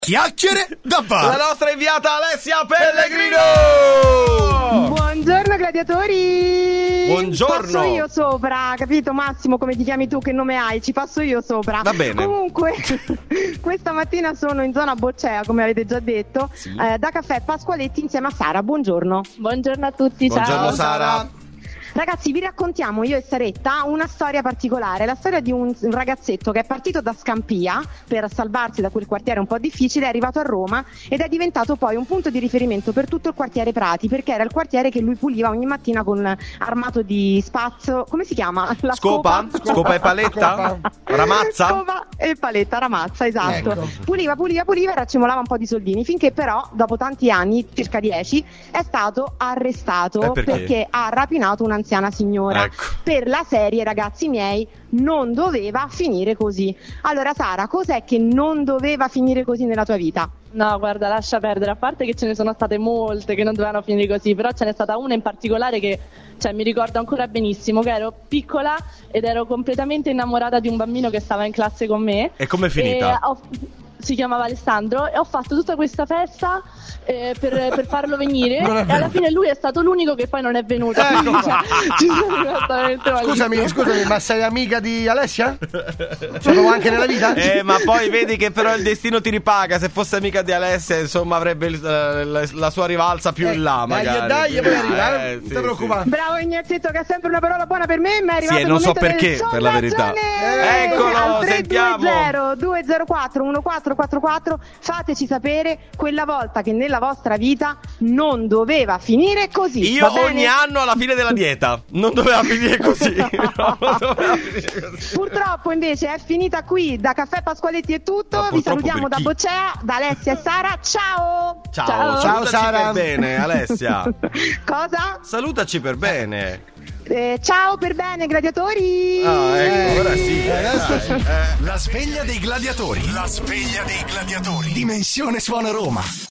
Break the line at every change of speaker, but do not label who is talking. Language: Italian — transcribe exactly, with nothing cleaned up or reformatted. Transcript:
Chiacchiere da bar.
La nostra inviata Alessia Pellegrino.
Buongiorno gladiatori.
Buongiorno.
Passo io sopra, capito Massimo, come ti chiami tu, che nome hai? Ci passo io sopra.
Va bene.
Comunque questa mattina sono in zona Boccea, come avete già detto,
sì.
eh, da Caffè Pasqualetti insieme a Sara. Buongiorno.
Buongiorno a tutti.
Buongiorno
ciao.
Sara.
Ragazzi, vi raccontiamo io e Saretta una storia particolare, la storia di un ragazzetto che è partito da Scampia per salvarsi da quel quartiere un po' difficile, è arrivato a Roma ed è diventato poi un punto di riferimento per tutto il quartiere Prati, perché era il quartiere che lui puliva ogni mattina con armato di spazzo, come si chiama? La
scopa? Scopa, scopa e paletta? Ramazza?
Scopa e paletta, ramazza, esatto.
Ecco.
Puliva, puliva, puliva e raccimolava un po' di soldini, finché però dopo tanti anni, circa dieci, è stato arrestato
Eh, perché?
perché ha rapinato una anziana signora.
Ecco.
Per la serie, ragazzi miei, non doveva finire così. Allora Sara, cos'è che non doveva finire così nella tua vita?
No, guarda, lascia perdere, a parte che ce ne sono state molte che non dovevano finire così, però ce n'è stata una in particolare che, cioè, mi ricordo ancora benissimo, che ero piccola ed ero completamente innamorata di un bambino che stava in classe con me.
E com'è finita?
E ho, si chiamava Alessandro e ho fatto tutta questa festa eh, per, per farlo venire e alla fine lui è stato l'unico che poi non è venuto.
Ecco.
Cioè, ci sono rimasta veramente
Scusami,
malissimo.
scusami, ma sei amica di Alessia? Sono anche nella vita?
Eh, ma poi vedi che però il destino ti ripaga. Se fosse amica di Alessia, insomma, avrebbe il- eh, la, la sua rivalsa più
Eh,
in là,
dai,
magari.
dai,
Quindi,
poi arriva, eh,
eh,
non
sì,
ti preoccupare.
Bravo Ignazzetto, che è sempre una parola buona per me, ma è arrivato
Sì, e
il
non so
momento del
perché, per la verità.
sondaggio.
Eccolo,
Al
sentiamo.
tre due zero due zero quattro uno quattro quattro quattro fateci sapere quella volta che nella vostra vita non doveva finire così.
Io
va bene?
ogni anno alla fine della dieta non doveva finire così. No, non doveva finire così.
Purtroppo invece è finita qui. Da Caffè Pasqualetti è tutto.
Ma
Vi
purtroppo
salutiamo
per
da
chi?
Boccea, da Alessia e Sara. Ciao.
Ciao,
Ciao.
salutaci
Ciao, Sara.
per bene, Alessia.
Cosa?
Salutaci per bene.
Eh, ciao per bene, gladiatori.
Ah, ecco, ora sì.
Eh, adesso
dai,
sì.
eh.
La sveglia dei gladiatori. La sveglia dei gladiatori. Dimensione Suona Roma.